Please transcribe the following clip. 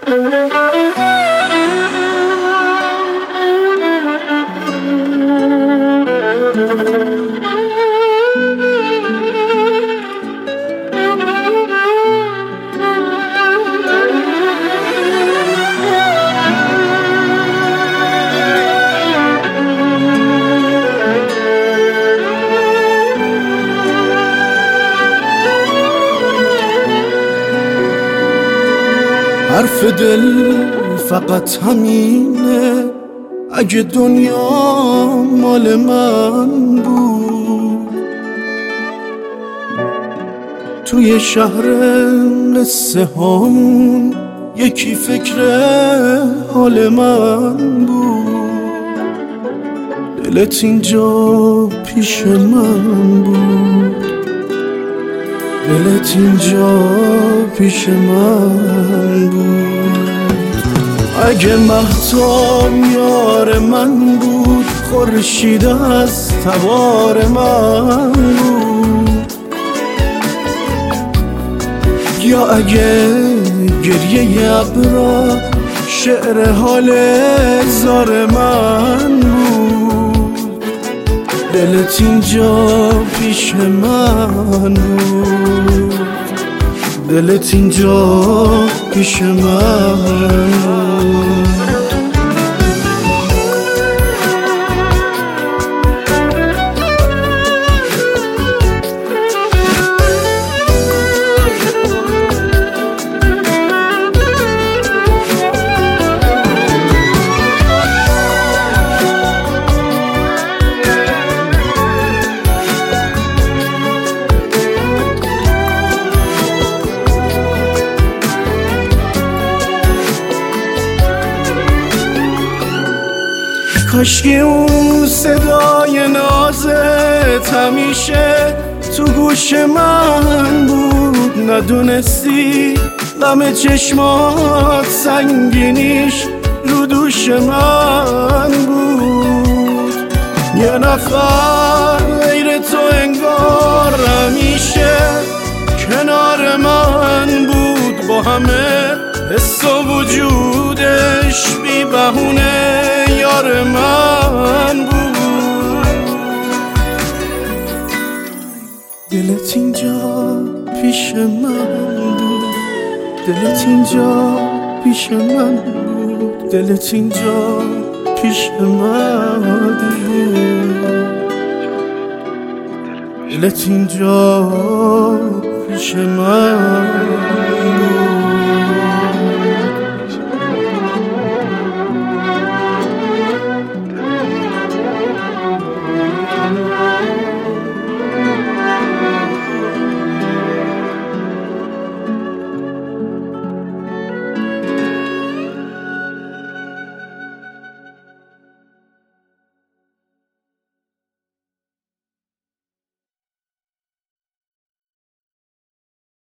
حرف دل فقط همینه، اگه دنیا مال من بود، توی شهر قصه هامون یکی فکر حال من بود. دلت اینجا پیش من بود، دلت اینجا پیش من بود. اگه مهتاب یار من بود، خورشید از تبار من بود. یا اگه گریه ابرا شعر حال زار من بود، دلت اینجا پیش من بود، دلت اینجا پیش من بود. کاشکی اون صدای نازت همیشه تو گوش من بود، ندونستی غم چشمات سنگینیش رو دوش من بود. یه نفر غیر تو انگار همیشه کنار من بود، با همه حس و وجودش بی بهونه یار من بود. دلت اینجا پیش من بود، دلت اینجا پیش من بود، دلت اینجا پیش من بود، دلت اینجا پیش من.